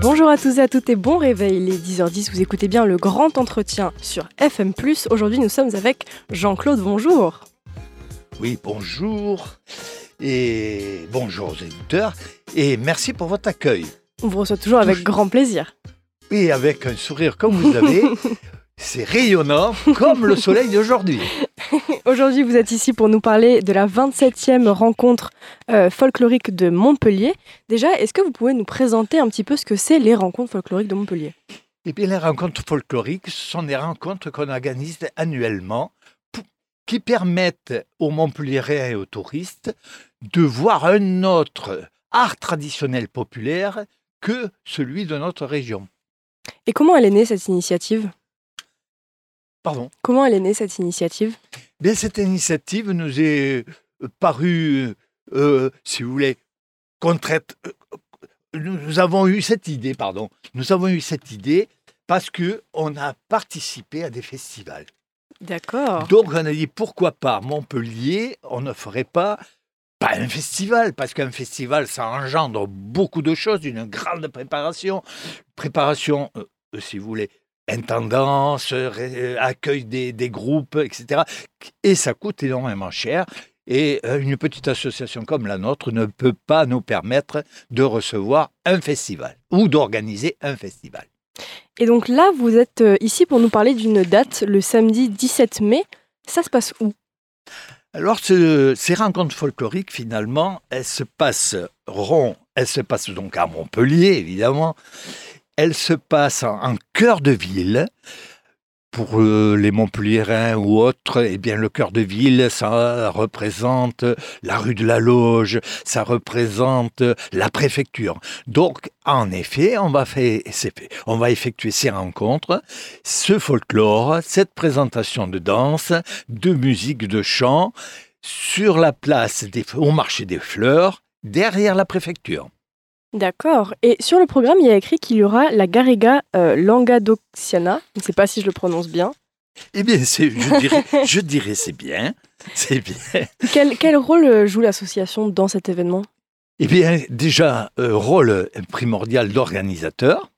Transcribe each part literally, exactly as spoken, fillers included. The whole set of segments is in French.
Bonjour à tous et à toutes et bon réveil, il est dix heures dix, vous écoutez bien le grand entretien sur F M plus. Aujourd'hui nous sommes avec Jean-Claude, bonjour. Oui, bonjour et bonjour aux éditeurs et merci pour votre accueil. On vous reçoit toujours avec grand plaisir. Oui, avec un sourire comme vous avez, c'est rayonnant comme le soleil d'aujourd'hui. Aujourd'hui vous êtes ici pour nous parler de la vingt-septième rencontre euh, folklorique de Montpellier. Déjà, est-ce que vous pouvez nous présenter un petit peu ce que c'est les rencontres folkloriques de Montpellier ? Eh bien, les rencontres folkloriques, ce sont des rencontres qu'on organise annuellement pour, qui permettent aux Montpelliérains et aux touristes de voir un autre art traditionnel populaire que celui de notre région. Et comment elle est née cette initiative ? Pardon ? Comment elle est née cette initiative ? Bien, cette initiative nous est parue, euh, si vous voulez, contrainte. Euh, nous avons eu cette idée, pardon. Nous avons eu cette idée parce que on a participé à des festivals. D'accord. Donc, on a dit pourquoi pas Montpellier, on ne ferait pas pas un festival, parce qu'un festival, ça engendre beaucoup de choses, une grande préparation, préparation, euh, si vous voulez, intendance, euh, accueil des, des groupes, et cetera. Et ça coûte énormément cher. Et euh, une petite association comme la nôtre ne peut pas nous permettre de recevoir un festival ou d'organiser un festival. Et donc là, vous êtes ici pour nous parler d'une date, le samedi dix-sept mai. Ça se passe où ? Alors, ce, ces rencontres folkloriques, finalement, elles se passeront, elles se passent donc à Montpellier, évidemment. Elles se passent en, en cœur de ville. Pour euh, les Montpelliérains ou autres, eh bien, le cœur de ville, ça représente la rue de la Loge, ça représente la préfecture. Donc, en effet, on va, faire, on va effectuer ces rencontres, ce folklore, cette présentation de danse, de musique, de chant, sur la place des, au marché des fleurs, derrière la préfecture. D'accord. Et sur le programme, il y a écrit qu'il y aura la Garriga euh, Languedociana. Je ne sais pas si je le prononce bien. Eh bien, c'est, je dirais, je dirais c'est bien, c'est bien. Quel, quel rôle joue l'association dans cet événement ? Eh bien, déjà, euh, rôle primordial d'organisateur.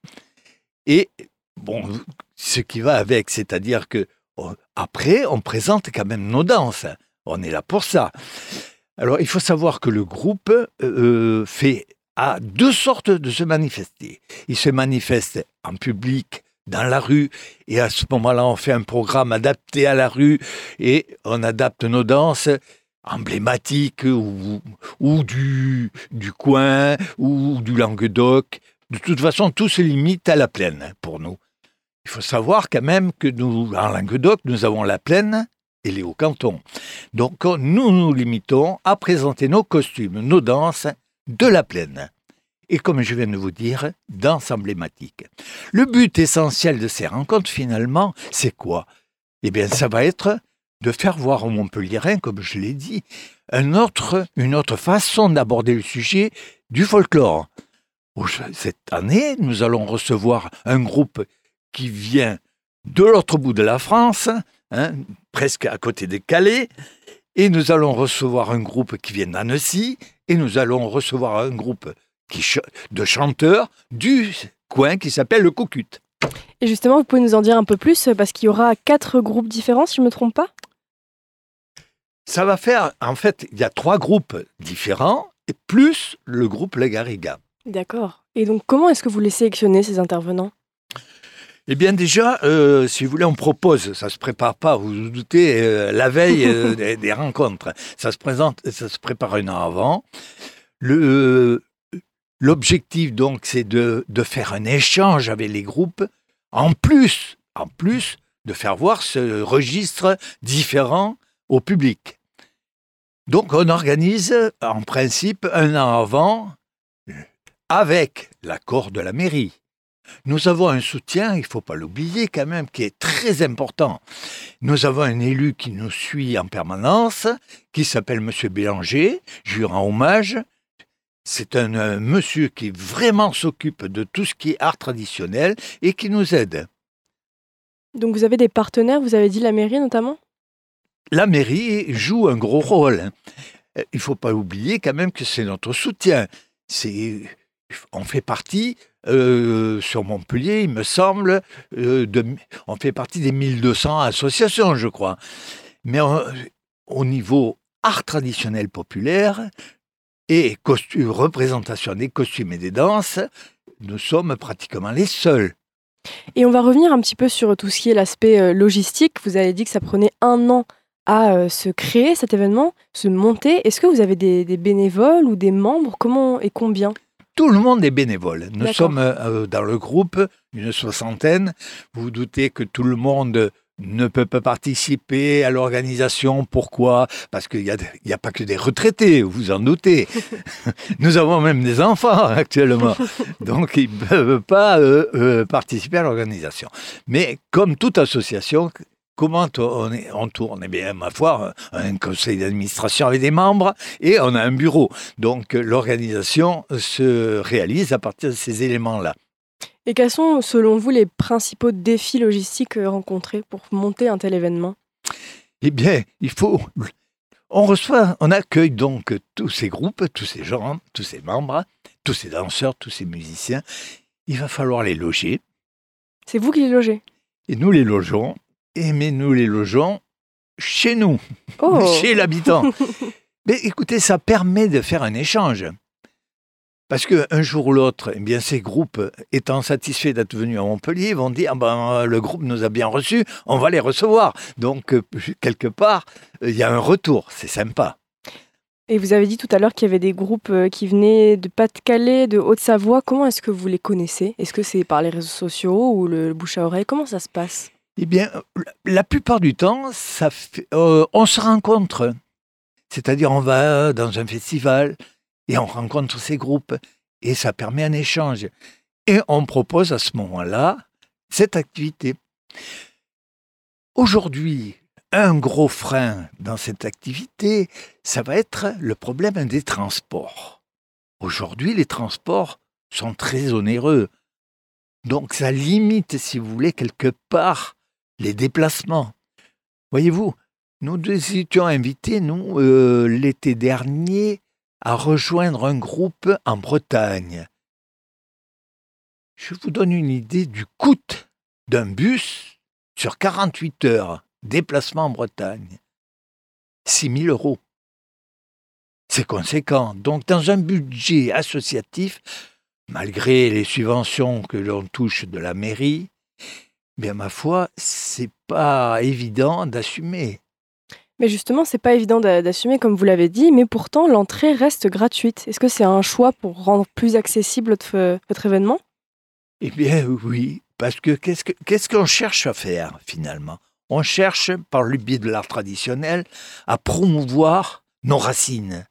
Et, bon, ce qui va avec, c'est-à-dire que oh, après, on présente quand même nos danses. On est là pour ça. Alors, il faut savoir que le groupe euh, fait... a deux sortes de se manifester. Il se manifeste en public, dans la rue, et à ce moment-là, on fait un programme adapté à la rue, et on adapte nos danses emblématiques, ou, ou du, du coin, ou du Languedoc. De toute façon, tout se limite à la plaine, pour nous. Il faut savoir quand même que nous, en Languedoc, nous avons la plaine et les hauts-cantons. Donc, nous nous limitons à présenter nos costumes, nos danses, de la plaine. Et comme je viens de vous dire, danse emblématique. Le but essentiel de ces rencontres, finalement, c'est quoi ? Eh bien, ça va être de faire voir aux Montpelliérains, comme je l'ai dit, un autre, une autre façon d'aborder le sujet du folklore. Cette année, nous allons recevoir un groupe qui vient de l'autre bout de la France, hein, presque à côté de Calais, et nous allons recevoir un groupe qui vient d'Annecy, et nous allons recevoir un groupe qui ch- de chanteurs du coin qui s'appelle le Cocut. Et justement, vous pouvez nous en dire un peu plus, parce qu'il y aura quatre groupes différents, si je ne me trompe pas ? Ça va faire, en fait, il y a trois groupes différents, et plus le groupe La Garriga. D'accord. Et donc, comment est-ce que vous les sélectionnez, ces intervenants ? Eh bien déjà, euh, si vous voulez, on propose, ça ne se prépare pas, vous vous doutez, euh, la veille euh, des, des rencontres. Ça se présente, ça se prépare un an avant. Le, euh, l'objectif, donc, c'est de, de faire un échange avec les groupes, en plus, en plus de faire voir ce registre différent au public. Donc, on organise, en principe, un an avant, avec l'accord de la mairie. Nous avons un soutien, il ne faut pas l'oublier quand même, qui est très important. Nous avons un élu qui nous suit en permanence, qui s'appelle M. Bélanger, je lui rends hommage. C'est un euh, monsieur qui vraiment s'occupe de tout ce qui est art traditionnel et qui nous aide. Donc vous avez des partenaires, vous avez dit la mairie notamment ? La mairie joue un gros rôle. Il ne faut pas oublier quand même que c'est notre soutien. C'est... On fait partie euh, sur Montpellier, il me semble, euh, de, on fait partie des mille deux cents associations, je crois. Mais on, au niveau art traditionnel populaire et costume, représentation des costumes et des danses, nous sommes pratiquement les seuls. Et on va revenir un petit peu sur tout ce qui est l'aspect euh, logistique. Vous avez dit que ça prenait un an à euh, se créer cet événement, se monter. Est-ce que vous avez des, des bénévoles ou des membres? Comment et combien? Tout le monde est bénévole. Nous D'accord. sommes euh, dans le groupe, une soixantaine. Vous vous doutez que tout le monde ne peut pas participer à l'organisation. Pourquoi? Parce qu'il n'y a, il y a pas que des retraités, vous vous en doutez. Nous avons même des enfants actuellement. Donc, ils ne peuvent pas euh, euh, participer à l'organisation. Mais comme toute association, comment on, est, on tourne? Eh bien, ma foi, un conseil d'administration avec des membres et on a un bureau. Donc, l'organisation se réalise à partir de ces éléments-là. Et quels sont, selon vous, les principaux défis logistiques euh, rencontrés pour monter un tel événement? Eh bien, il faut... On reçoit, on accueille donc tous ces groupes, tous ces gens, tous ces membres, tous ces danseurs, tous ces musiciens. Il va falloir les loger. C'est vous qui les logez? Et nous les logeons. Et mais nous les logeons chez nous, Oh. chez l'habitant. Mais écoutez, ça permet de faire un échange. Parce qu'un jour ou l'autre, eh bien, ces groupes, étant satisfaits d'être venus à Montpellier, vont dire ah ben, « le groupe nous a bien reçus, on va les recevoir ». Donc, euh, quelque part, il y a un retour, c'est sympa. Et vous avez dit tout à l'heure qu'il y avait des groupes euh, qui venaient de Pas-de-Calais, de Haute-Savoie. Comment est-ce que vous les connaissez? Est-ce que c'est par les réseaux sociaux ou le, le bouche à oreille? Comment ça se passe? Eh bien, la plupart du temps, ça fait, euh, on se rencontre. C'est-à-dire, on va dans un festival et on rencontre ces groupes et ça permet un échange. Et on propose à ce moment-là cette activité. Aujourd'hui, un gros frein dans cette activité, ça va être le problème des transports. Aujourd'hui, les transports sont très onéreux. Donc, ça limite, si vous voulez, quelque part, les déplacements. Voyez-vous, nous étions invités, nous, euh, l'été dernier, à rejoindre un groupe en Bretagne. Je vous donne une idée du coût d'un bus sur quarante-huit heures, déplacement en Bretagne. six mille euros. C'est conséquent. Donc, dans un budget associatif, malgré les subventions que l'on touche de la mairie, bien, ma foi, c'est pas évident d'assumer. Mais justement, c'est pas évident d'a- d'assumer, comme vous l'avez dit, mais pourtant, l'entrée reste gratuite. Est-ce que c'est un choix pour rendre plus accessible votre, euh, votre événement? Eh bien, oui, parce que qu'est-ce que, qu'est-ce qu'on cherche à faire, finalement? On cherche, par le biais de l'art traditionnel, à promouvoir nos racines.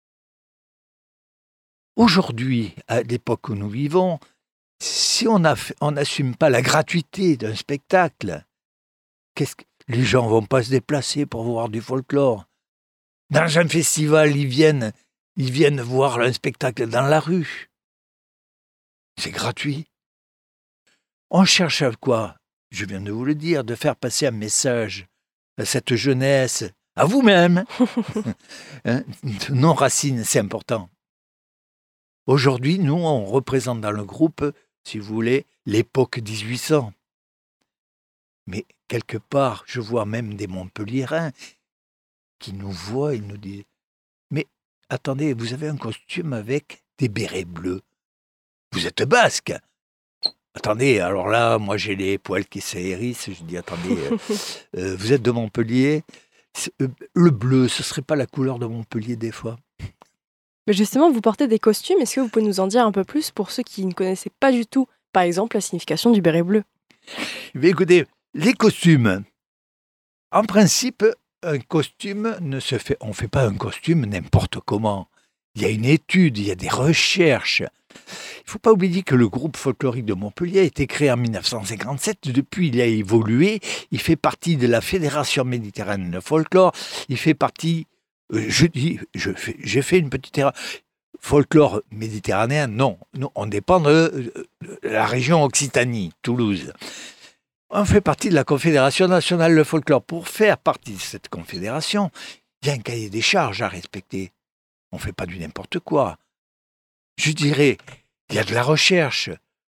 Aujourd'hui, à l'époque où nous vivons, si on n'assume pas la gratuité d'un spectacle, qu'est-ce que, les gens ne vont pas se déplacer pour voir du folklore. Dans un festival, ils viennent, ils viennent voir un spectacle dans la rue. C'est gratuit. On cherche à quoi? Je viens de vous le dire, de faire passer un message à cette jeunesse, à vous-même. Hein? Nos racines, c'est important. Aujourd'hui, nous, on représente dans le groupe, si vous voulez, l'époque dix-huit cents. Mais quelque part, je vois même des Montpelliérains qui nous voient et nous disent « Mais attendez, vous avez un costume avec des bérets bleus. Vous êtes basque !» Attendez, alors là, moi j'ai les poils qui s'hérissent. Je dis « Attendez, euh, euh, vous êtes de Montpellier. Euh, le bleu, ce ne serait pas la couleur de Montpellier des fois ?» Mais justement, vous portez des costumes. Est-ce que vous pouvez nous en dire un peu plus pour ceux qui ne connaissaient pas du tout, par exemple, la signification du béret bleu? Mais écoutez, les costumes, en principe, un costume ne se fait, on ne fait pas un costume n'importe comment. Il y a une étude, il y a des recherches. Il ne faut pas oublier que le groupe folklorique de Montpellier a été créé en mille neuf cent cinquante-sept. Depuis, il a évolué. Il fait partie de la Fédération méditerranéenne de folklore. Il fait partie, euh, je dis, je fais, j'ai fait une petite erreur. Folklore méditerranéen, non. Nous, on dépend de, de la région Occitanie, Toulouse. On fait partie de la Confédération nationale de folklore. Pour faire partie de cette confédération, il y a un cahier des charges à respecter. On ne fait pas du n'importe quoi. Je dirais, il y a de la recherche.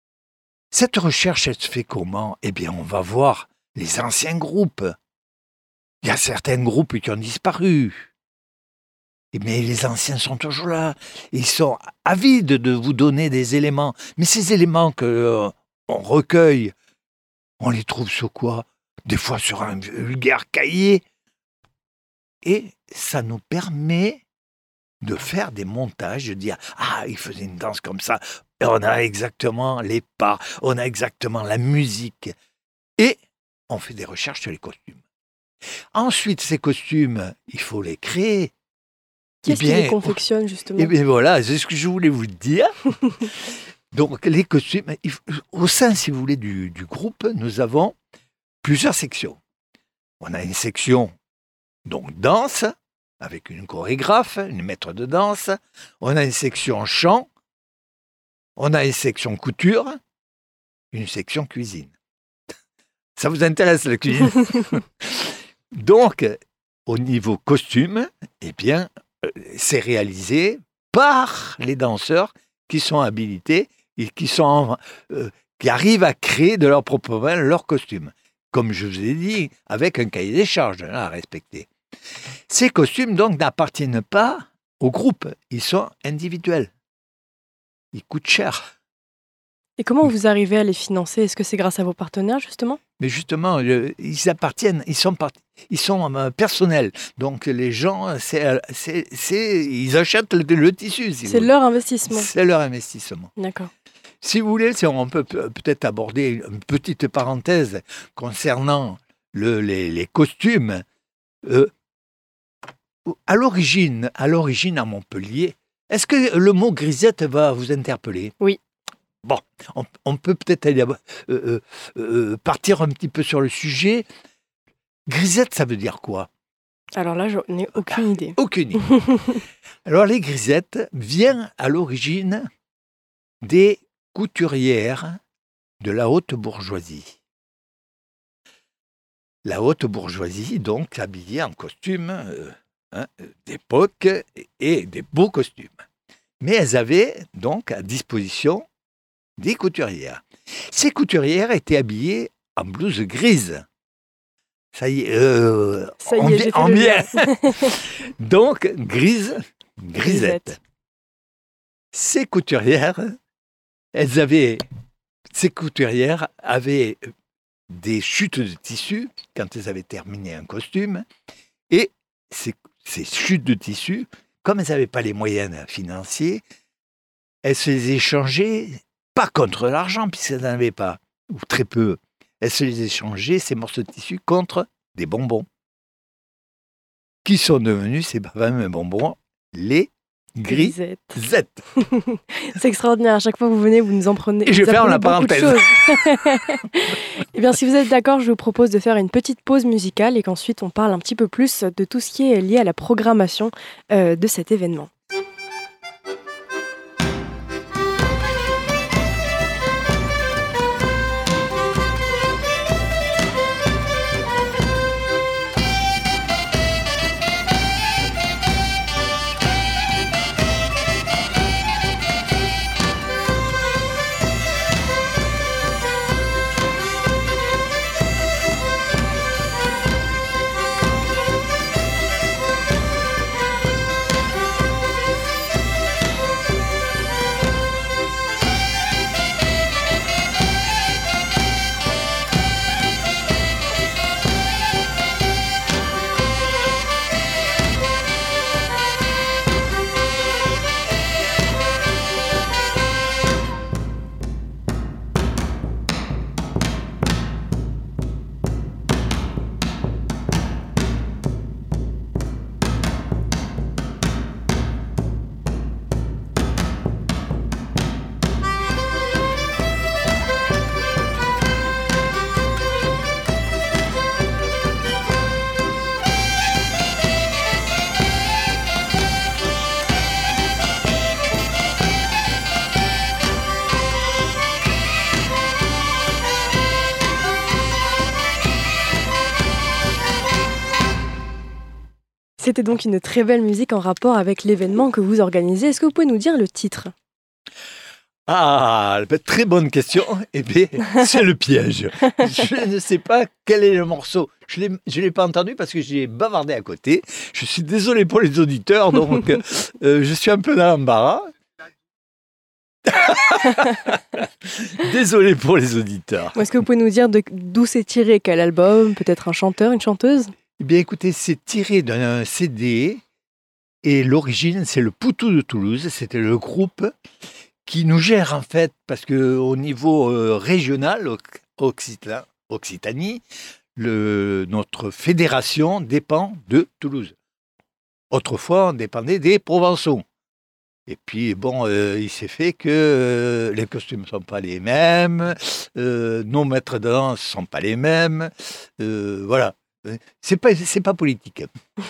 Cette recherche, elle se fait comment? Eh bien, on va voir les anciens groupes. Il y a certains groupes qui ont disparu. Mais les anciens sont toujours là. Ils sont avides de vous donner des éléments. Mais ces éléments qu'on euh, recueille, on les trouve sur quoi? Des fois sur un vulgaire cahier. Et ça nous permet de faire des montages, de dire « Ah, il faisait une danse comme ça. Et on a exactement les pas, on a exactement la musique. » Et on fait des recherches sur les costumes. Ensuite, ces costumes, il faut les créer. Qu'est-ce qui les confectionne, justement? Eh bien voilà, c'est ce que je voulais vous dire. Donc, les costumes, il faut, au sein, si vous voulez, du, du groupe, nous avons plusieurs sections. On a une section, donc, danse, avec une chorégraphe, une maître de danse. On a une section chant. On a une section couture. Une section cuisine. Ça vous intéresse, la cuisine? Donc, au niveau costume, eh bien, c'est réalisé par les danseurs qui sont habilités et qui, sont, euh, qui arrivent à créer de leur propre main leur costume. Comme je vous ai dit, avec un cahier des charges hein, à respecter. Ces costumes, donc, n'appartiennent pas au groupe. Ils sont individuels. Ils coûtent cher. Et comment vous arrivez à les financer? Est-ce que c'est grâce à vos partenaires, justement? Mais justement, euh, ils appartiennent, ils sont, part- ils sont euh, personnels. Donc les gens, c'est, c'est, c'est, ils achètent le, le tissu. Si c'est leur investissement. C'est leur investissement. D'accord. Si vous voulez, si on peut peut-être aborder une petite parenthèse concernant le, les, les costumes. Euh, à l'origine, à l'origine à Montpellier, est-ce que le mot grisette va vous interpeller? Oui. Bon, on, on peut peut-être aller, euh, euh, euh, partir un petit peu sur le sujet. Grisette, ça veut dire quoi? Alors là, je n'ai aucune idée. Aucune idée. Alors, les grisettes viennent à l'origine des couturières de la haute bourgeoisie. La haute bourgeoisie, donc, habillée en costume euh, hein, d'époque et des beaux costumes. Mais elles avaient donc à disposition des couturières. Ces couturières étaient habillées en blouse grise. Ça y est, euh, Ça y est, en, j'ai bi- fait en le bien. lien. Donc, grise, grisette. Grisette. Ces couturières, elles avaient, ces couturières avaient des chutes de tissu quand elles avaient terminé un costume. Et ces, ces chutes de tissu, comme elles n'avaient pas les moyens financiers, elles se les échangeaient pas contre l'argent, puisqu'elles n'en avaient pas, ou très peu. Elles se les échangeaient, ces morceaux de tissu, contre des bonbons. Qui sont devenus ces fameux bonbons, les grisettes. Grisette. C'est extraordinaire. À chaque fois que vous venez, vous nous en prenez. Et je vous ferme la apprenez beaucoup de parenthèse. choses. Eh bien, si vous êtes d'accord, je vous propose de faire une petite pause musicale et qu'ensuite on parle un petit peu plus de tout ce qui est lié à la programmation euh, de cet événement. C'était donc une très belle musique en rapport avec l'événement que vous organisez. Est-ce que vous pouvez nous dire le titre? Ah, très bonne question. Eh bien, c'est le piège. Je ne sais pas quel est le morceau. Je ne l'ai pas entendu parce que j'ai bavardé à côté. Je suis désolé pour les auditeurs, donc euh, je suis un peu dans l'embarras. Désolé pour les auditeurs. Est-ce que vous pouvez nous dire de, d'où c'est tiré? Quel album? Peut-être un chanteur, une chanteuse? Eh bien, écoutez, c'est tiré d'un C D et l'origine, c'est le Poutou de Toulouse. C'était le groupe qui nous gère, en fait, parce qu'au niveau euh, régional, Occitan, Occitanie, le, notre fédération dépend de Toulouse. Autrefois, on dépendait des Provençaux. Et puis, bon, euh, il s'est fait que euh, les costumes ne sont pas les mêmes, euh, nos maîtres de danse ne sont pas les mêmes, euh, voilà. C'est pas, c'est pas politique.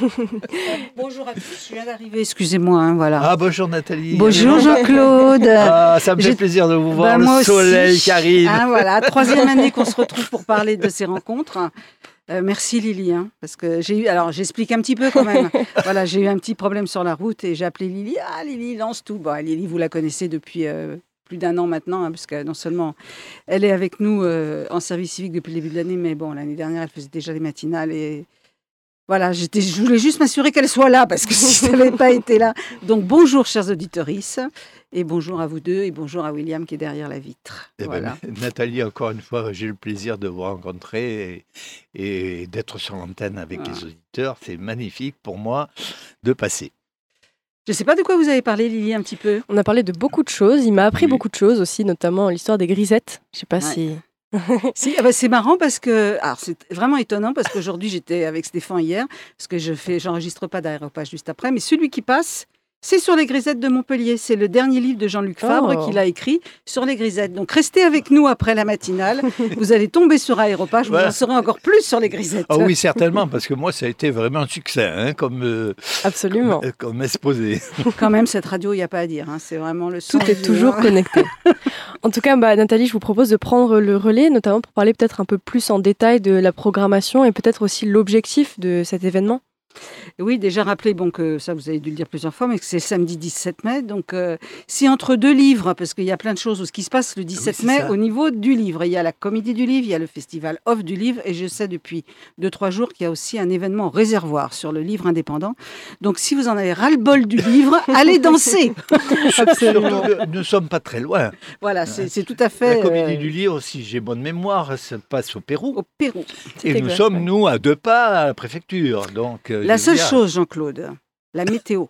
Bonjour à tous, je viens d'arriver, excusez-moi. Hein, voilà. Ah, bonjour Nathalie. Bonjour Jean-Claude. Ah, ça me fait J'ai... plaisir de vous voir, bah, le soleil aussi. Qui arrive. Ah, voilà, troisième année qu'on se retrouve pour parler de ces rencontres. Euh, merci Lily, hein, parce que j'ai eu, alors j'explique un petit peu quand même. Voilà, j'ai eu un petit problème sur la route et j'ai appelé Lily. Ah, Lily lance tout. Bon, Lily, vous la connaissez depuis euh, plus d'un an maintenant, hein, parce que non seulement elle est avec nous euh, en service civique depuis le début de l'année, mais bon, l'année dernière, elle faisait déjà les matinales et voilà, j'étais, je voulais juste m'assurer qu'elle soit là, parce que si ça n'avait pas été là. Donc bonjour, chers auditorices, et bonjour à vous deux, et bonjour à William qui est derrière la vitre. Eh voilà. ben, Nathalie, encore une fois, j'ai le plaisir de vous rencontrer et, et d'être sur l'antenne avec ah. les auditeurs. C'est magnifique pour moi de passer. Je ne sais pas de quoi vous avez parlé, Lily, un petit peu. On a parlé de beaucoup de choses. Il m'a appris oui. beaucoup de choses aussi, notamment l'histoire des grisettes. Je ne sais pas ouais. si... si, ah bah c'est marrant parce que alors c'est vraiment étonnant parce qu'aujourd'hui j'étais avec Stéphane hier parce que je fais j'enregistre pas d'Aéropage juste après, mais celui qui passe c'est sur les grisettes de Montpellier. C'est le dernier livre de Jean-Luc Fabre oh. qu'il a écrit sur les grisettes. Donc restez avec nous après la matinale. Vous allez tomber sur Aéropage, vous voilà. en saurez encore plus sur les grisettes. Ah oui, certainement, parce que moi ça a été vraiment un succès, hein, comme euh, absolument comme, comme exposé. Quand même cette radio, il n'y a pas à dire. Hein, c'est vraiment le son. Tout est toujours connecté. En tout cas, bah, Nathalie, je vous propose de prendre le relais, notamment pour parler peut-être un peu plus en détail de la programmation et peut-être aussi l'objectif de cet événement. Oui, déjà rappelé, bon, que ça vous avez dû le dire plusieurs fois, mais que c'est samedi dix-sept mai. Donc, euh, si entre deux livres, parce qu'il y a plein de choses, ce qui se passe le dix-sept oui, mai ça. Au niveau du livre, il y a la Comédie du livre, il y a le festival Off du livre, et je sais depuis deux, trois jours qu'il y a aussi un événement réservoir sur le livre indépendant. Donc, si vous en avez ras-le-bol du livre, allez danser. Absolument. Nous ne sommes pas très loin. Voilà, c'est, c'est tout à fait... La Comédie euh... du livre, si j'ai bonne mémoire, ça passe au Pérou. Au Pérou. Et exact, nous sommes, ouais. nous, à deux pas à la préfecture. Donc, la seule bien. chose, Jean-Claude, la météo.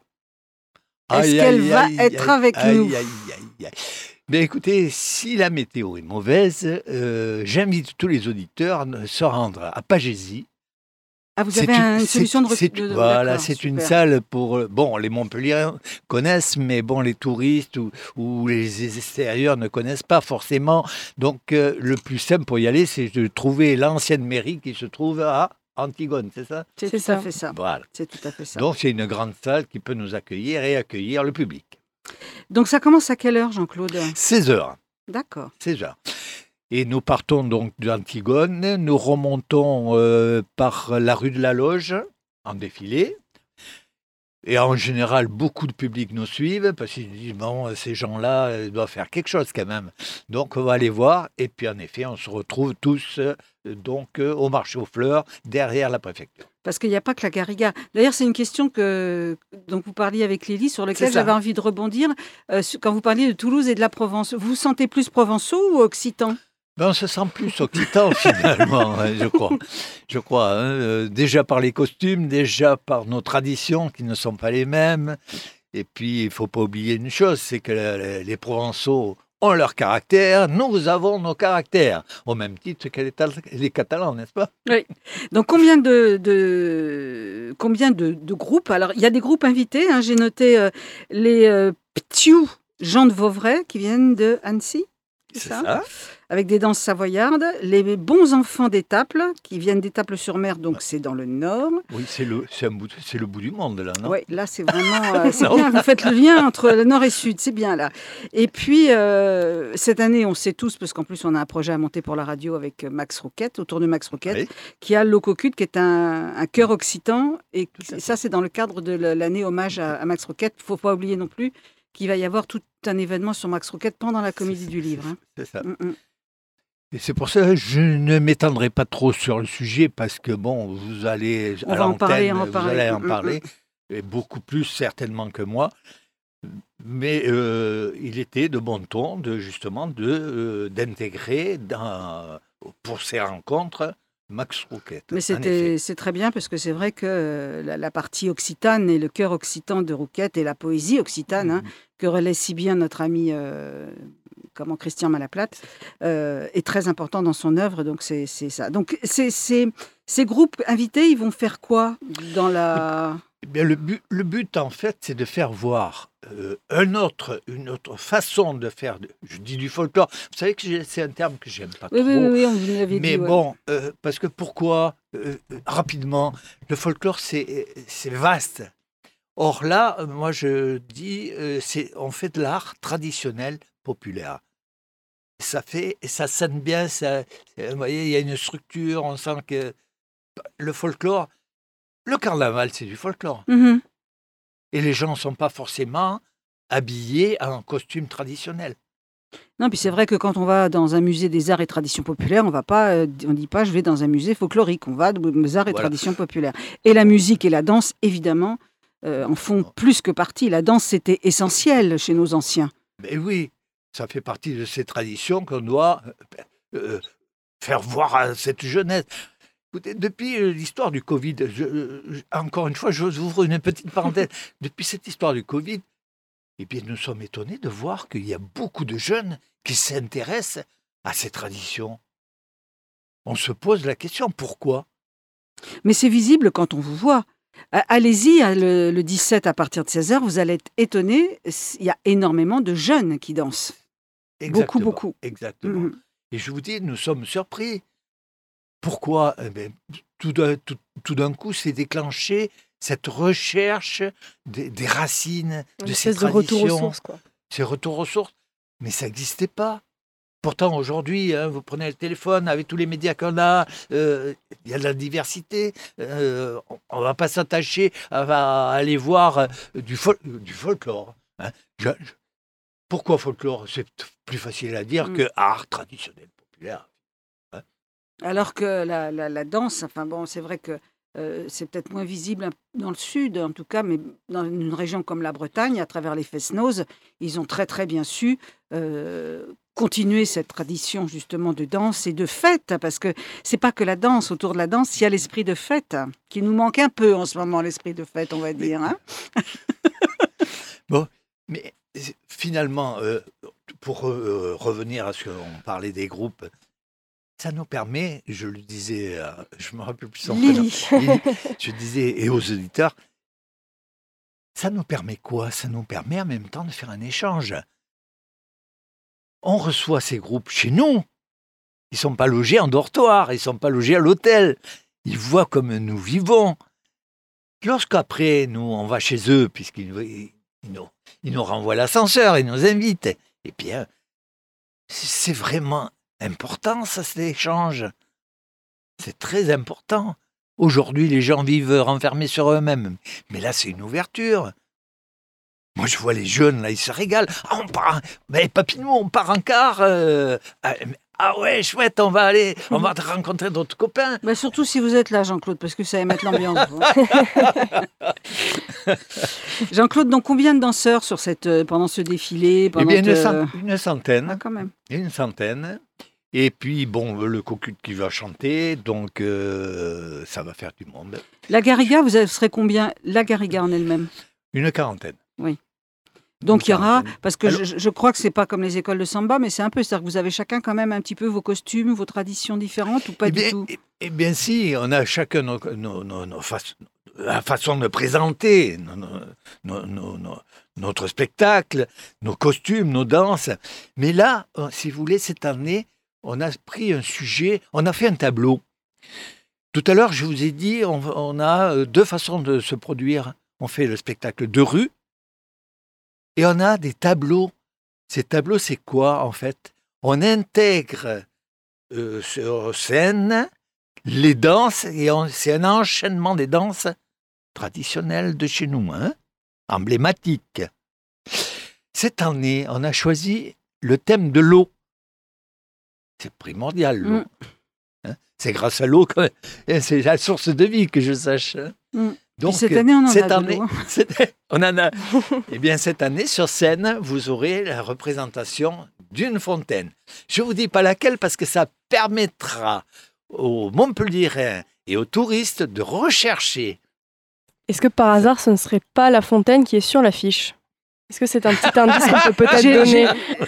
Est-ce aïe, qu'elle aïe, va aïe, être aïe, avec aïe, nous aïe, aïe, aïe. Ben écoutez, si la météo est mauvaise, euh, j'invite tous les auditeurs à se rendre à Pagésie. Ah, vous avez une, une solution de, c'est, de, de Voilà, c'est super. Une salle pour... Bon, les Montpelliérains connaissent, mais bon, les touristes ou, ou les extérieurs ne connaissent pas forcément. Donc, euh, le plus simple pour y aller, c'est de trouver l'ancienne mairie qui se trouve à Antigone, c'est ça? C'est, c'est tout ça. à fait ça. Voilà. C'est tout à fait ça. Donc, c'est une grande salle qui peut nous accueillir et accueillir le public. Donc, ça commence à quelle heure, Jean-Claude? seize heures. D'accord. seize heures. Et nous partons donc d'Antigone, nous remontons euh, par la rue de la Loge en défilé. Et en général, beaucoup de public nous suivent parce qu'ils disent, bon, ces gens-là ils doivent faire quelque chose quand même. Donc, on va aller voir. Et puis, en effet, on se retrouve tous euh, donc, euh, au marché aux fleurs, derrière la préfecture. Parce qu'il n'y a pas que la Garriga. D'ailleurs, c'est une question que, dont vous parliez avec Lily, sur laquelle j'avais envie de rebondir. Euh, quand vous parliez de Toulouse et de la Provence, vous vous sentez plus provençaux ou occitans? Ben, on se sent plus occitan finalement, je crois. Je crois hein, euh, déjà par les costumes, déjà par nos traditions qui ne sont pas les mêmes. Et puis, il ne faut pas oublier une chose, c'est que les, les Provençaux ont leur caractère, nous avons nos caractères, au même titre que les, les Catalans, n'est-ce pas? Oui. Donc, combien de, de, combien de, de groupes? Alors, il y a des groupes invités. Hein, j'ai noté euh, les euh, Ptiou Jean de Vauvray qui viennent de Annecy. C'est, c'est ça, ça avec des danses savoyardes, les bons enfants d'Étaples, qui viennent d'Étaples-sur-Mer, donc ouais. c'est dans le nord. Oui, c'est le, c'est, un bout, c'est le bout du monde, là, non? Oui, là, c'est vraiment... Euh, c'est bien, vous faites le lien entre le nord et le sud, c'est bien, là. Et puis, euh, cette année, on sait tous, parce qu'en plus, on a un projet à monter pour la radio avec Max Rouquette, autour de Max Rouquette, oui. qui a l'Ococute, qui est un, un chœur occitan, et ça, c'est dans le cadre de l'année hommage à, à Max Rouquette. Il ne faut pas oublier non plus qu'il va y avoir tout un événement sur Max Rouquette pendant la Comédie du Livre. Hein. C'est ça. Mm-mm. Et c'est pour ça que je ne m'étendrai pas trop sur le sujet parce que bon, vous allez On à va en parler, l'antenne, en vous parler. allez en Mm, mm, parler, et beaucoup plus certainement que moi. Mais euh, il était de bon ton de justement de euh, d'intégrer dans, pour ces rencontres Max Rouquette. Mais en c'était, effet. c'est très bien parce que c'est vrai que euh, la, la partie occitane et le cœur occitan de Rouquette et la poésie occitane, hein, que relaie si bien notre ami euh, comment, Christian Malaplate, euh, est très important dans son œuvre. Donc c'est, c'est ça. Donc c'est, c'est, ces groupes invités, ils vont faire quoi dans la... Eh bien, le but, le but, en fait, c'est de faire voir euh, un autre, une autre façon de faire, de- je dis du folklore. Vous savez que j'ai- c'est un terme que j'aime pas Oui, trop. oui, oui, oui, on vous l'avait Mais dit. ouais. bon, euh, parce que pourquoi, euh, euh, rapidement, le folklore, c'est c'est vaste. Or là, euh, moi, je dis, euh, c'est, on fait de l'art traditionnel populaire. Ça fait, ça sonne bien, ça, vous voyez, il y a une structure, on sent que le folklore, le carnaval, c'est du folklore. Mhm. Et les gens ne sont pas forcément habillés en costume traditionnel. Non, puis c'est vrai que quand on va dans un musée des arts et traditions populaires, on va pas, euh, on dit pas je vais dans un musée folklorique, on va dans les arts et Voilà. traditions populaires. Et la musique et la danse, évidemment, euh, en font plus que partie. La danse, c'était essentiel chez nos anciens. Mais oui, ça fait partie de ces traditions qu'on doit euh, faire voir à cette jeunesse. Écoutez, depuis euh, l'histoire du Covid, je- je- encore une fois, j'ouvre une petite parenthèse. Depuis cette histoire du Covid, eh bien, nous sommes étonnés de voir qu'il y a beaucoup de jeunes qui s'intéressent à ces traditions. On se pose la question, pourquoi? Mais c'est visible quand on vous voit. A- Allez-y hein, le, le dix-sept à partir de seize heures, vous allez être étonnés. Il y a énormément de jeunes qui dansent. Exactement, beaucoup. Exactement. Mhm. Et je vous dis, nous sommes surpris. Pourquoi? Eh bien, tout d'un tout, tout d'un coup, s'est déclenché cette recherche des, des racines, Une de ces espèce de retour aux traditions, sources, quoi. ces retours aux sources. Mais ça n'existait pas. Pourtant, aujourd'hui, hein, vous prenez le téléphone avec tous les médias qu'on a, euh, il y a de la diversité. euh, on ne va pas s'attacher à, à aller voir euh, du, fol- du folklore. hein. Je- je- pourquoi folklore? C'est plus facile à dire Mm. que art traditionnel populaire. Alors que la, la- la danse, enfin bon, c'est vrai que euh, c'est peut-être moins visible un- dans le sud, en tout cas, mais dans une région comme la Bretagne, à travers les Fest-Noz, ils ont très très bien su euh, continuer cette tradition justement de danse et de fête, parce que c'est pas que la danse. Autour de la danse, il y a l'esprit de fête qui nous manque un peu en ce moment, l'esprit de fête, on va Mais- dire. Hein. Mais c'est- finalement, euh, pour euh, revenir à ce qu'on parlait des groupes, ça nous permet, je le disais, euh, je me rappelle plus son prénom, Lily. Lily, je disais, et aux auditeurs, ça nous permet quoi? Ça nous permet en même temps de faire un échange. On reçoit ces groupes chez nous. Ils ne sont pas logés en dortoir, ils ne sont pas logés à l'hôtel. Ils voient comme nous vivons. Lorsqu'après, nous, on va chez eux, puisqu'ils nous, ils nous, ils nous renvoient l'ascenseur, ils nous invitent, eh bien, c'est vraiment important, ça, cet échange. C'est très important. Aujourd'hui, les gens vivent renfermés sur eux-mêmes. Mais là, c'est une ouverture. Moi, je vois les jeunes, là, ils se régalent. Ah, on part, mais Papineau, on part en car. euh, ah, ah ouais, chouette, on va aller, on va rencontrer d'autres copains. Bah, surtout si vous êtes là, Jean-Claude, parce que ça va mettre l'ambiance. vous. Jean-Claude, donc combien de danseurs sur cette, euh, pendant ce défilé Eh pendant bien, une, te- cent- une centaine. Ah, quand même. Une centaine. Et puis, bon, le cocu qui va chanter, donc euh, ça va faire du monde. La Garriga, vous serez combien? La Garriga en elle-même. Une quarantaine. Donc il y aura, quarantaine. parce que Alors- je, je crois que c'est pas comme les écoles de samba, mais c'est un peu, c'est-à-dire que vous avez chacun quand même un petit peu vos costumes, vos traditions différentes ou pas eh du bien, tout? eh- eh bien, si, on a chacun nos, nos- nos- nos façons- la façon de présenter nos- nos- nos- nos- nos- notre spectacle, nos costumes, nos danses. Mais là, euh, si vous voulez, cette année, on a pris un sujet, on a fait un tableau. Tout à l'heure, je vous ai dit, on, on a euh, deux façons de se produire. On fait le spectacle de rue et on a des tableaux. Ces tableaux, c'est quoi en fait? On intègre euh, sur scène les danses et on- c'est un enchaînement des danses traditionnelles de chez nous, hein, emblématiques. cette année, on a choisi le thème de l'eau. C'est primordial, l'eau. Mm. Hein, c'est grâce à l'eau que c'est la source de vie, que je sache. Mm. Donc, cette année, on en cette a de année, l'eau, hein. cette- on en a. Eh bien, cette année, sur scène, vous aurez la représentation d'une fontaine. Je ne vous dis pas laquelle parce que ça permettra aux Montpelliérains et aux touristes de rechercher. Est-ce que par hasard, ce ne serait pas la fontaine qui est sur l'affiche? Est-ce que c'est un petit indice qu'on peut peut-être J'ai- donner?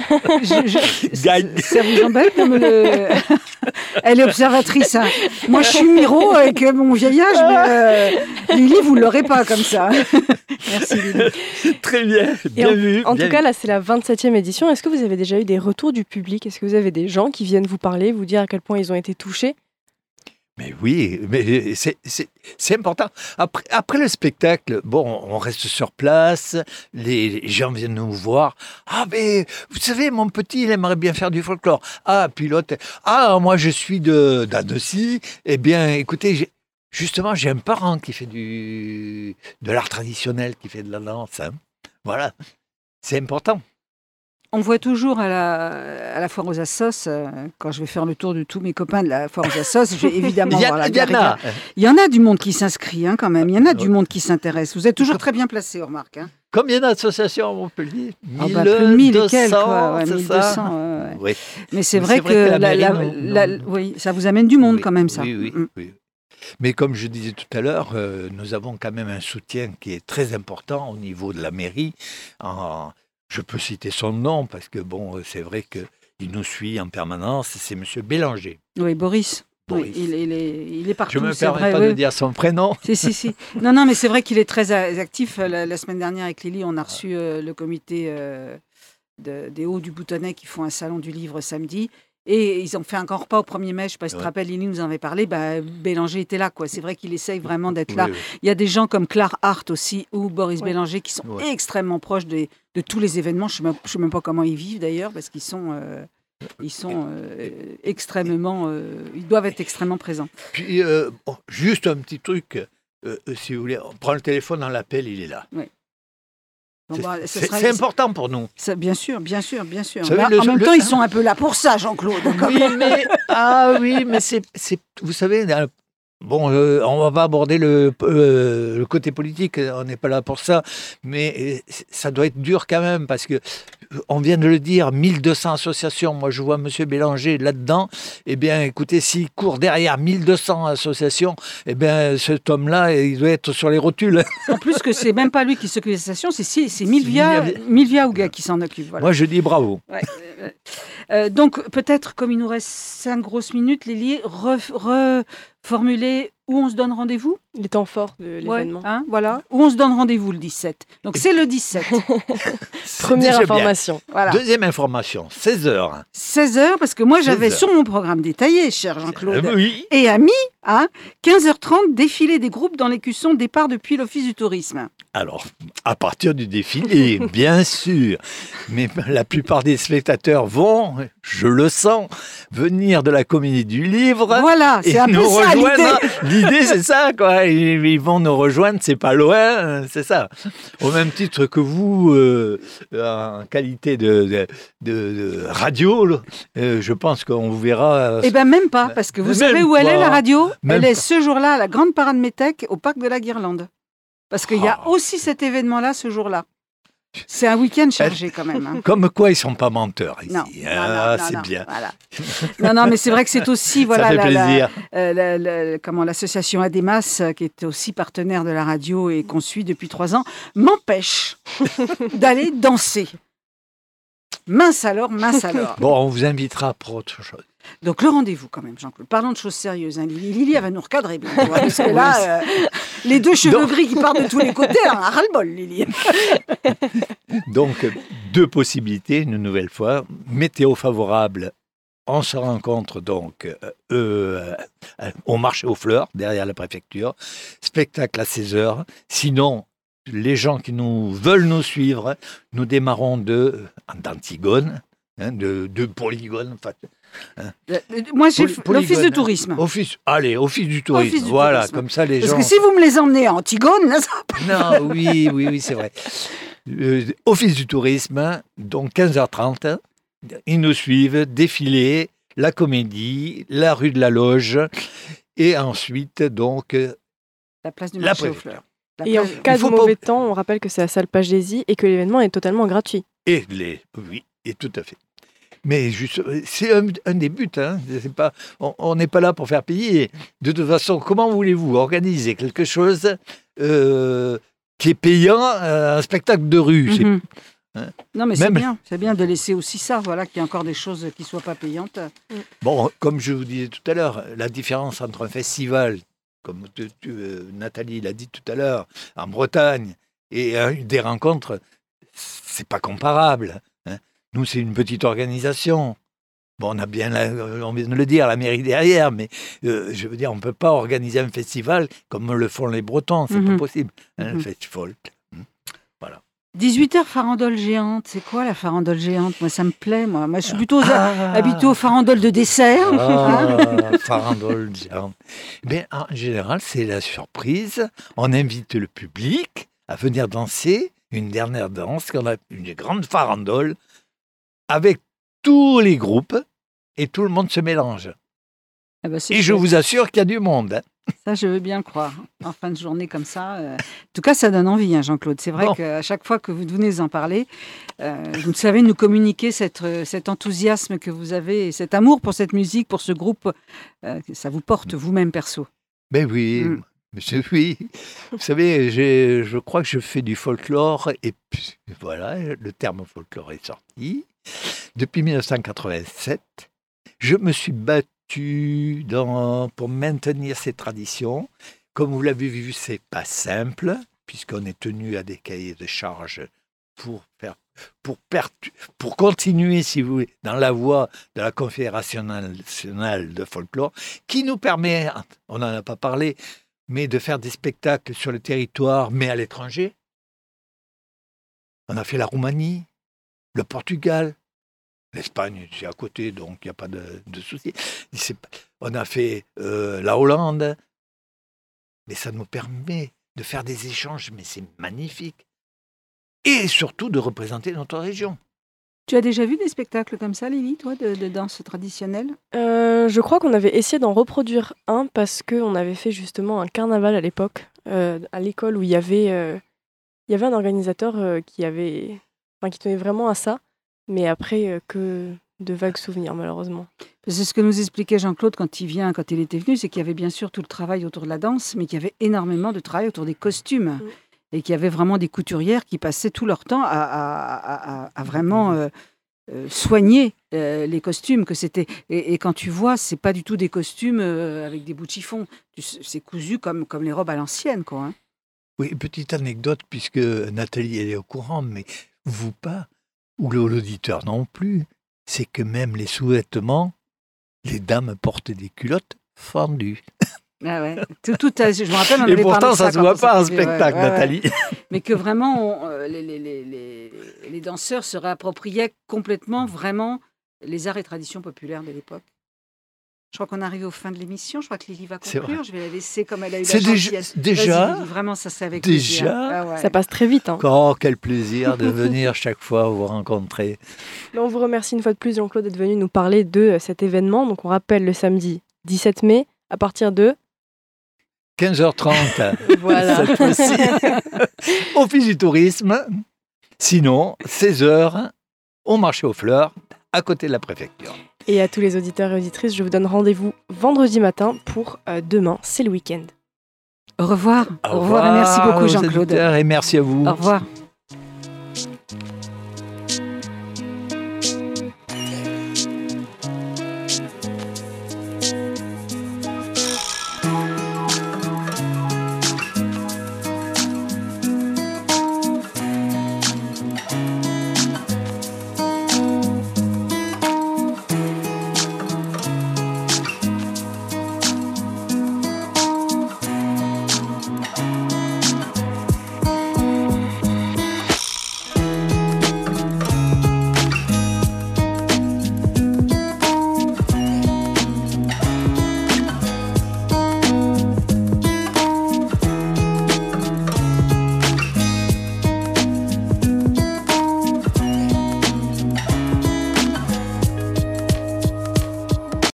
Je- je- Gagne. Ça vous embête comme le... Elle est observatrice. Hein. Moi, je suis Miro avec mon vieil âge, mais euh, Lily, vous ne l'aurez pas comme ça. Merci, Lily. Très bien, Et bien en, vu. en bien tout cas, vu. là, c'est la vingt-septième édition. Est-ce que vous avez déjà eu des retours du public? Est-ce que vous avez des gens qui viennent vous parler, vous dire à quel point ils ont été touchés? Mais oui, mais c'est, c'est, c'est important. Après, après le spectacle, bon, on reste sur place, les gens viennent nous voir. Ah, mais vous savez, mon petit, il aimerait bien faire du folklore. Ah, puis l'autre, ah, moi, je suis de, d'Annecy. Eh bien, écoutez, j'ai, justement, j'ai un parent qui fait du, de l'art traditionnel, qui fait de la danse. Hein. Voilà, c'est important. On voit toujours à la, à la foire aux Assos, euh, quand je vais faire le tour de tous mes copains de la foire aux Assos, je vais évidemment Il y, voir a, la il y en a. Il y en a du monde qui s'inscrit hein, quand même, il y en a du monde qui s'intéresse. Vous êtes toujours très bien placé, on remarque. Hein. Combien d'associations à Montpellier? Ah bah, plus de mille et quelques, quoi, ouais, c'est mille deux ça cents. Ouais, ouais. Oui. Mais c'est Mais vrai c'est que, vrai que la la- la- mairie, non, la- non. oui, ça vous amène du monde Oui, quand même, ça. Oui, oui, Mm. oui. Mais comme je disais tout à l'heure, euh, nous avons quand même un soutien qui est très important au niveau de la mairie. En- je peux citer son nom parce que bon, euh, c'est vrai qu'il nous suit en permanence. C'est Monsieur Bélanger. Oui, Boris. Boris. Oui, il, il est, il est partout. Je ne me c'est permets vrai, pas oui. de dire son prénom. Si, si, si. Non, non, mais c'est vrai qu'il est très a- actif. La, la semaine dernière, avec Lily, on a reçu euh, le comité euh, de- des Hauts du Boutonnet qui font un salon du livre samedi. Et ils ont fait un grand repas au premier mai. Je ne sais pas si tu te Ouais. rappelles, Lily nous en avait parlé. Bah, Bélanger était là, quoi. C'est vrai qu'il essaye vraiment d'être là. Oui, oui. Il y a des gens comme Claire Hart aussi ou Boris Ouais. Bélanger qui sont Ouais. extrêmement proches des- de tous les événements. Je ne sais, sais même pas comment ils vivent d'ailleurs, parce qu'ils sont, euh, ils sont euh, extrêmement. euh, ils doivent être extrêmement présents. Puis, euh, bon, juste un petit truc, euh, si vous voulez, on prend le téléphone, on l'appelle, il est là. Donc, C'est, bah, ce c'est- sera- c'est important pour nous. Ça, bien sûr, bien sûr, bien sûr. Vous savez, Mais le- en même le- temps, ils sont un peu là pour ça, Jean-Claude. Oui, mais ah oui, mais c'est, c'est vous savez, euh, bon, euh, on va pas aborder le, euh, le côté politique, on n'est pas là pour ça, mais euh, ça doit être dur quand même parce que on vient de le dire, mille deux cents associations. Moi, je vois Monsieur Bélanger là-dedans. Eh bien, écoutez, s'il court derrière mille deux cents associations, eh bien, cet homme-là, il doit être sur les rotules. En plus que c'est même pas lui qui s'occupe des stations, c'est, c'est, c'est Milvia, Milvia- Milvia Ouga qui s'en occupe. Voilà. Moi, je dis bravo. Ouais, euh, euh, donc, peut-être, comme il nous reste cinq grosses minutes, Lily, ref- reformuler où on se donne rendez-vous. Les temps forts de l'événement. Ouais, hein, voilà. Où on se donne rendez-vous le dix-sept. Donc, c'est le dix-sept. C'est Première déjà bien. information. Voilà. Deuxième information, seize heures. seize heures, parce que moi, j'avais seize heures. sur mon programme détaillé, cher Jean-Claude, Euh, oui. et ami, hein, quinze heures trente, défilé des groupes dans l'écusson, départ depuis l'Office du tourisme. Alors, à partir du défilé, bien sûr, mais la plupart des spectateurs vont, je le sens, venir de la Comédie du Livre. Voilà, Et c'est un peu nous ça l'idée. rejoindre. L'idée, c'est ça, quoi. Ils, ils vont nous rejoindre, c'est pas loin, c'est ça. Au même titre que vous, euh, en qualité de, de, de- de radio, là, euh, je pense qu'on vous verra. euh, Eh bien, même pas, parce que vous Même savez où elle pas. est, la radio? Même Elle est pas. ce jour-là à la Grande Parade Métèque, au Parc de la Guirlande. Parce qu'il y a Ah. aussi cet événement-là ce jour-là. C'est un week-end chargé quand même. hein. Comme quoi, ils sont pas menteurs ici. Non, Ah, non, non, c'est non, bien. voilà. Non, non, mais c'est vrai que c'est aussi voilà, ça fait la- la- plaisir. euh, la- la- comment l'association Adémas, euh, qui est aussi partenaire de la radio et qu'on suit depuis trois ans, m'empêche d'aller danser. Mince alors, mince alors. Bon, on vous invitera pour autre chose. Donc le rendez-vous quand même, Jean-Claude. Parlons de choses sérieuses. Hein. Lily, Lily, elle va nous recadrer. bien, tu vois, parce que là, euh, les deux cheveux Donc- gris qui partent de tous les côtés, hein, ras-le-bol, Lily. Donc, deux possibilités, une nouvelle fois. Météo favorable, on se rencontre donc euh, euh, au marché aux fleurs, derrière la préfecture. Spectacle à seize heures. Sinon, les gens qui nous veulent nous suivre, nous démarrons de d'Antigone, hein, de, de Polygone. Enfin, Euh, euh, Moi, j'ai Poly- f- polygone, l'office de hein. tourisme. Office, allez, office du tourisme. Office du voilà, tourisme. comme ça les Parce gens. que si vous me les emmenez à Antigone, là, ça... Non, oui, oui, oui, c'est vrai. euh, Office du tourisme, donc quinze heures trente, ils nous suivent, défilé, la comédie, la rue de la Loge, et ensuite, donc, euh, La place du la marché aux préfecture. fleurs. La Et en place- cas Il de faut pas- mauvais temps, on rappelle que c'est à Salle Pagésie et que l'événement est totalement gratuit. Et les, oui, et tout à fait. Mais juste, c'est un, un des buts. Hein. C'est pas, on n'est pas là pour faire payer. De toute façon, comment voulez-vous organiser quelque chose euh, qui est payant, euh, un spectacle de rue c'est- Mhm. hein. Non, mais c'est Même- bien. C'est bien de laisser aussi ça, voilà, qu'il y a encore des choses qui ne soient pas payantes. Bon, comme je vous disais tout à l'heure, la différence entre un festival, comme tu- tu- euh, Nathalie l'a dit tout à l'heure, en Bretagne, et euh, des rencontres, c'est pas comparable. Hein. Nous, c'est une petite organisation. Bon, on a bien, la- on vient de le dire, la mairie derrière, mais euh, je veux dire, on ne peut pas organiser un festival comme le font les Bretons, c'est Mhm. pas possible. Hein, Mhm. Le festival. dix-huit heures farandole géante. C'est quoi la farandole géante? Moi, ça me plaît. Moi, moi je suis plutôt Ah. habituée aux farandoles de dessert. Ah, farandole géante. Ben, en général, c'est la surprise. On invite le public à venir danser une dernière danse, qu'on a une grande farandole, avec tous les groupes, et tout le monde se mélange. Ah bah, c'est Et je chouette. vous assure qu'il y a du monde. hein. Ça, je veux bien le croire. En fin de journée comme ça. euh, En tout cas, ça donne envie, hein, Jean-Claude. C'est vrai Bon. qu'à chaque fois que vous venez en parler, euh, vous savez nous communiquer cette, euh, cet enthousiasme que vous avez, et cet amour pour cette musique, pour ce groupe. euh, ça vous porte vous-même perso. Ben oui, Mm. monsieur, oui. Vous savez, j'ai- je crois que je fais du folklore, et puis, voilà, le terme folklore est sorti. Depuis mille neuf cent quatre-vingt-sept, je me suis battu dans, pour maintenir ces traditions. Comme vous l'avez vu, c'est pas simple, puisqu'on est tenu à des cahiers de charges pour faire, pour, pertu- pour continuer, si vous voulez, dans la voie de la Confédération nationale de folklore, qui nous permet, on n'en a pas parlé, mais de faire des spectacles sur le territoire, mais à l'étranger. On a fait la Roumanie, le Portugal, l'Espagne, c'est à côté, donc il n'y a pas de, de souci. C'est pas- On a fait euh, la Hollande, mais ça nous permet de faire des échanges, mais c'est magnifique. Et surtout de représenter notre région. Tu as déjà vu des spectacles comme ça, Lily, toi, de, de danse traditionnelle? Euh, je crois qu'on avait essayé d'en reproduire un parce qu'on avait fait justement un carnaval à l'époque, euh, à l'école où il y avait, euh, il y avait un organisateur euh, qui, avait, enfin, qui tenait vraiment à ça, mais après euh, que de vagues souvenirs malheureusement. C'est ce que nous expliquait Jean-Claude quand il vient, quand il était venu, c'est qu'il y avait bien sûr tout le travail autour de la danse, mais qu'il y avait énormément de travail autour des costumes. Mm. Et qu'il y avait vraiment des couturières qui passaient tout leur temps à, à- à- à- à vraiment euh, euh, soigner euh, les costumes. Que c'était et, et quand tu vois, c'est pas du tout des costumes euh, avec des bouts de chiffon. Tu- C'est cousu comme, comme les robes à l'ancienne, quoi. hein. Oui, petite anecdote, puisque Nathalie, elle est au courant, mais vous pas, ou le- l'auditeur non plus, c'est que même les sous-vêtements, les dames portent des culottes fendues. Ah ouais. Tout, tout a- je me rappelle, on Et avait parlé pourtant, de ça ne se quand voit on pas en s'était vu, ouais, spectacle, ouais, ouais. Nathalie. Mais que vraiment, on, euh, les, les, les, les, les danseurs se réappropriaient complètement, vraiment, les arts et traditions populaires de l'époque. Je crois qu'on arrive aux fins de l'émission. Je crois que Lily va C'est conclure. vrai. Je vais la laisser comme elle a eu la C'est déjà, gentillesse. déjà, Vas-y, Lily, vraiment, ça c'est avec déjà plaisir. Ah ouais. Ça passe très vite. Hein. oh, quel plaisir de venir chaque fois vous rencontrer. Mais on vous remercie une fois de plus, Jean-Claude, d'être venu nous parler de euh, cet événement. Donc on rappelle le samedi dix-sept mai à partir de... quinze heures trente, Voilà. cette fois-ci, Office du tourisme. Sinon, seize heures, au marché aux fleurs, à côté de la préfecture. Et à tous les auditeurs et auditrices, je vous donne rendez-vous vendredi matin pour euh, demain, c'est le week-end. Au revoir. Au revoir et merci beaucoup, aux Jean-Claude. auditeurs, et merci à vous. Au revoir.